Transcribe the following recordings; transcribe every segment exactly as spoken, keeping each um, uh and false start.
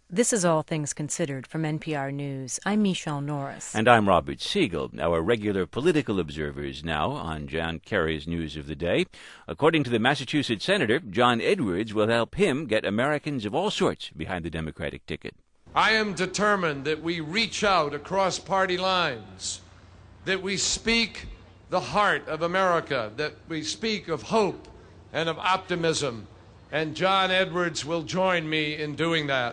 This is All Things Considered from N P R News. I'm Michelle Norris. And I'm Robert Siegel. Our regular political observers now on John Kerry's News of the Day. According to the Massachusetts Senator, John Edwards will help him get Americans of all sorts behind the Democratic ticket. I am determined that we reach out across party lines, that we speak the heart of America, that we speak of hope and of optimism, and John Edwards will join me in doing that.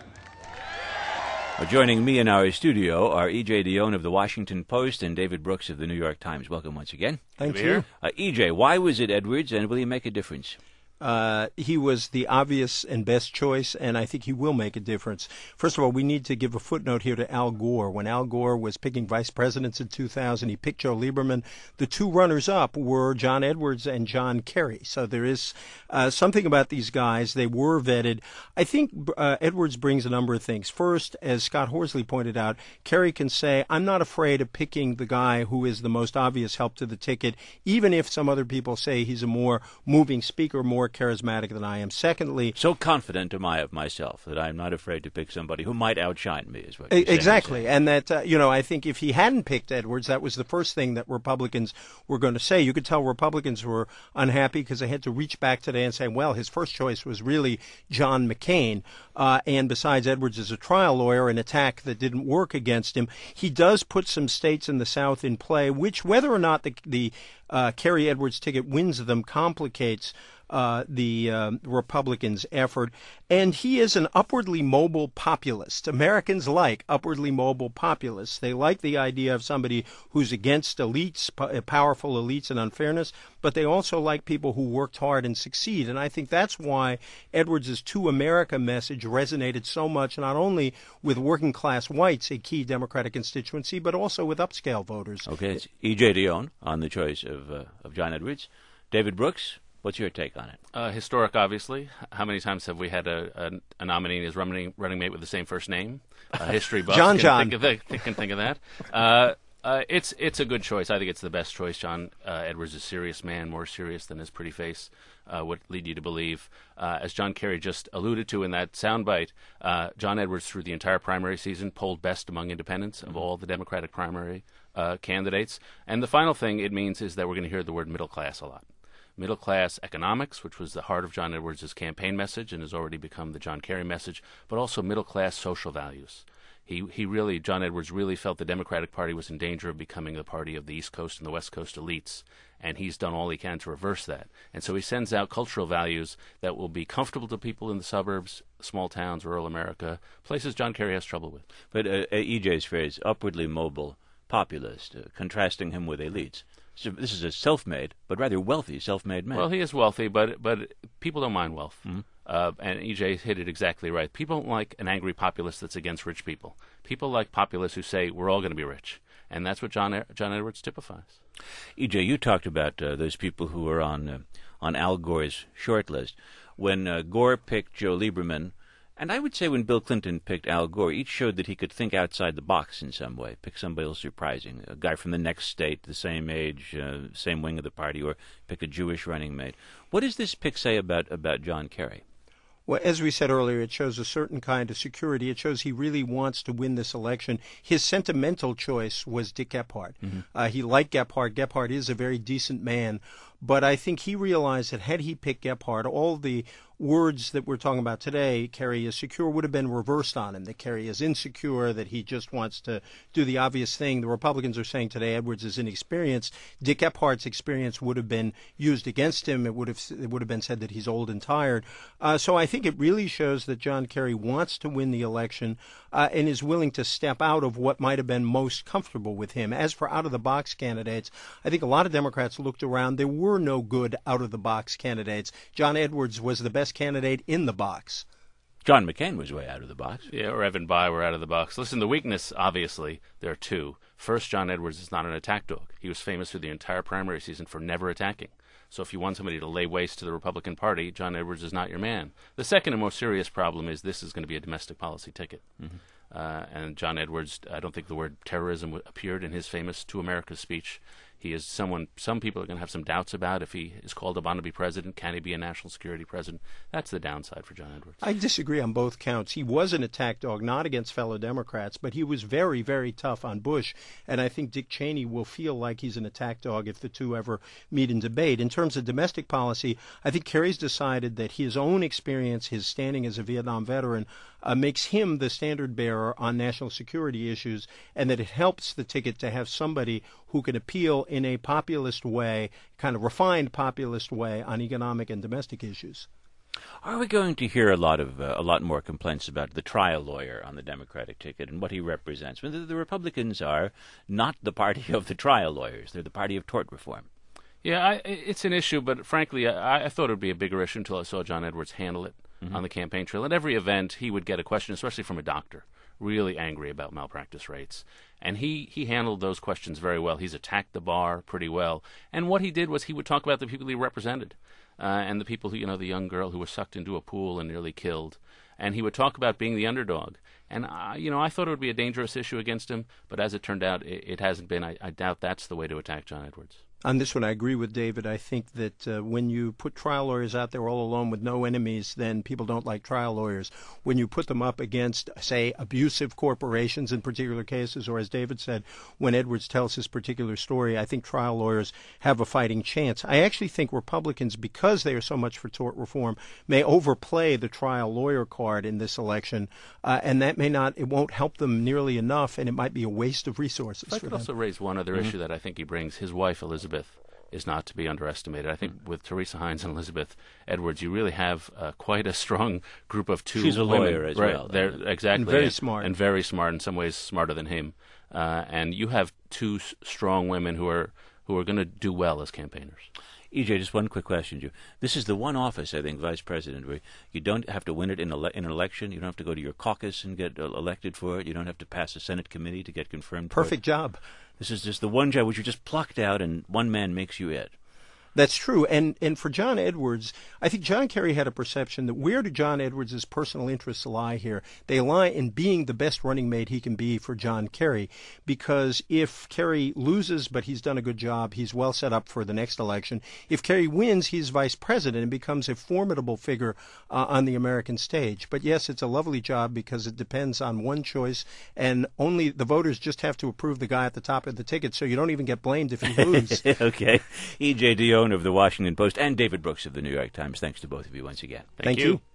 Well, joining me in our studio are E J Dionne of the Washington Post and David Brooks of the New York Times. Welcome once again. Thank you. Uh, E J, why was it Edwards, and will he make a difference? Uh, he was the obvious and best choice, and I think he will make a difference. First of all, we need to give a footnote here to Al Gore. When Al Gore was picking vice presidents in two thousand, he picked Joe Lieberman. The two runners-up were John Edwards and John Kerry. So there is uh, something about these guys. They were vetted. I think uh, Edwards brings a number of things. First, as Scott Horsley pointed out, Kerry can say, I'm not afraid of picking the guy who is the most obvious help to the ticket, even if some other people say he's a more moving speaker, more charismatic than I am. Secondly, so confident am I of myself that I'm not afraid to pick somebody who might outshine me, is what you're exactly. saying. And that, uh, you know, I think if he hadn't picked Edwards, that was the first thing that Republicans were going to say. You could tell Republicans were unhappy because they had to reach back today and say, well, his first choice was really John McCain. Uh, and besides, Edwards is a trial lawyer, an attack that didn't work against him. He does put some states in the South in play, which, whether or not the, the uh, Kerry Edwards ticket wins them, complicates Uh, the uh, Republicans' effort. And he is an upwardly mobile populist. Americans like upwardly mobile populists. They like the idea of somebody who's against elites, po- powerful elites and unfairness, but they also like people who worked hard and succeed. And I think that's why Edwards' To America message resonated so much, not only with working-class whites, a key Democratic constituency, but also with upscale voters. Okay, it's E J Dionne on the choice of, uh, of John Edwards. David Brooks, what's your take on it? Uh, historic, obviously. How many times have we had a, a, a nominee as running, running mate with the same first name? Uh, history buffs John can John. Think of, the, can think of that. Uh, uh, it's it's a good choice. I think it's the best choice. John uh, Edwards is a serious man, more serious than his pretty face uh, would lead you to believe. Uh, as John Kerry just alluded to in that soundbite, uh, John Edwards, through the entire primary season, polled best among independents of all the Democratic primary uh, candidates. And the final thing it means is that we're going to hear the word middle class a lot. Middle-class economics, which was the heart of John Edwards' campaign message and has already become the John Kerry message, but also middle-class social values. He he really, John Edwards really felt the Democratic Party was in danger of becoming the party of the East Coast and the West Coast elites, and he's done all he can to reverse that. And so he sends out cultural values that will be comfortable to people in the suburbs, small towns, rural America, places John Kerry has trouble with. But uh, E J's phrase, upwardly mobile populist, uh, contrasting him with elites. So this is a self-made, but rather wealthy self-made man. Well, he is wealthy, but but people don't mind wealth. Mm-hmm. Uh, and E J hit it exactly right. People don't like an angry populist that's against rich people. People like populists who say, we're all going to be rich. And that's what John John Edwards typifies. E J, you talked about uh, those people who were on, uh, on Al Gore's short list. When uh, Gore picked Joe Lieberman, and I would say when Bill Clinton picked Al Gore, each showed that he could think outside the box in some way, pick somebody else surprising, a guy from the next state, the same age, uh, same wing of the party, or pick a Jewish running mate. What does this pick say about, about John Kerry? Well, as we said earlier, it shows a certain kind of security. It shows he really wants to win this election. His sentimental choice was Dick Gephardt. Mm-hmm. Uh, he liked Gephardt. Gephardt is a very decent man. But I think he realized that had he picked Gephardt, all the words that we're talking about today, Kerry is secure, would have been reversed on him, that Kerry is insecure, that he just wants to do the obvious thing. The Republicans are saying today Edwards is inexperienced. Dick Gephardt's experience would have been used against him. It would have it would have been said that he's old and tired. Uh, so I think it really shows that John Kerry wants to win the election uh, and is willing to step out of what might have been most comfortable with him. As for out-of-the-box candidates, I think a lot of Democrats looked around. There were no good out-of-the-box candidates. John Edwards was the best candidate in the box. John McCain was way out of the box. Yeah, or Evan Bayh were out of the box. Listen, the weakness, obviously, there are two. First, John Edwards is not an attack dog. He was famous through the entire primary season for never attacking. So if you want somebody to lay waste to the Republican Party, John Edwards is not your man. The second and most serious problem is this is going to be a domestic policy ticket. Mm-hmm. Uh, and John Edwards, I don't think the word terrorism appeared in his famous To America speech. He is someone some people are going to have some doubts about if he is called upon to be president. Can he be a national security president? That's the downside for John Edwards. I disagree on both counts. He was an attack dog, not against fellow Democrats, but he was very, very tough on Bush. And I think Dick Cheney will feel like he's an attack dog if the two ever meet in debate. In terms of domestic policy, I think Kerry's decided that his own experience, his standing as a Vietnam veteran, uh, makes him the standard bearer on national security issues, and that it helps the ticket to have somebody who can appeal in a populist way, kind of refined populist way, on economic and domestic issues. Are we going to hear a lot of uh, a lot more complaints about the trial lawyer on the Democratic ticket and what he represents? When the, the Republicans are not the party of the trial lawyers; they're the party of tort reform. Yeah, I, it's an issue, but frankly, I, I thought it would be a bigger issue until I saw John Edwards handle it mm-hmm. on the campaign trail. At every event, he would get a question, especially from a doctor, really angry about malpractice rates. And he, he handled those questions very well. He's attacked the bar pretty well. And what he did was he would talk about the people he represented uh, and the people who, you know, the young girl who was sucked into a pool and nearly killed. And he would talk about being the underdog. And, uh, you know, I thought it would be a dangerous issue against him, but as it turned out, it, it hasn't been. I, I doubt that's the way to attack John Edwards. On this one, I agree with David. I think that uh, when you put trial lawyers out there all alone with no enemies, then people don't like trial lawyers. When you put them up against, say, abusive corporations in particular cases, or as David said, when Edwards tells his particular story, I think trial lawyers have a fighting chance. I actually think Republicans, because they are so much for tort reform, may overplay the trial lawyer card in this election, uh, and that may not, it won't help them nearly enough, and it might be a waste of resources I for could them. also raise one other Mm-hmm. issue that I think he brings. His wife, Elizabeth, is not to be underestimated. I think with Teresa Heinz and Elizabeth Edwards, you really have uh, quite a strong group of two She's a women. lawyer as right. well. They're, exactly. And very and, smart. And very smart, in some ways smarter than him. Uh, and you have two s- strong women who are who are going to do well as campaigners. E J, just one quick question to you. This is the one office, I think, vice president, where you don't have to win it in, ele- in an election. You don't have to go to your caucus and get uh, elected for it. You don't have to pass a Senate committee to get confirmed for it. Perfect job. This is just the one job which you just plucked out, and one man makes you it. That's true. And and for John Edwards, I think John Kerry had a perception that where do John Edwards' personal interests lie here? They lie in being the best running mate he can be for John Kerry, because if Kerry loses but he's done a good job, he's well set up for the next election. If Kerry wins, he's vice president and becomes a formidable figure uh, on the American stage. But yes, it's a lovely job because it depends on one choice, and only the voters just have to approve the guy at the top of the ticket, so you don't even get blamed if you lose. Okay. E J Dionne of the Washington Post and David Brooks of the New York Times. Thanks to both of you once again. Thank, Thank you. you.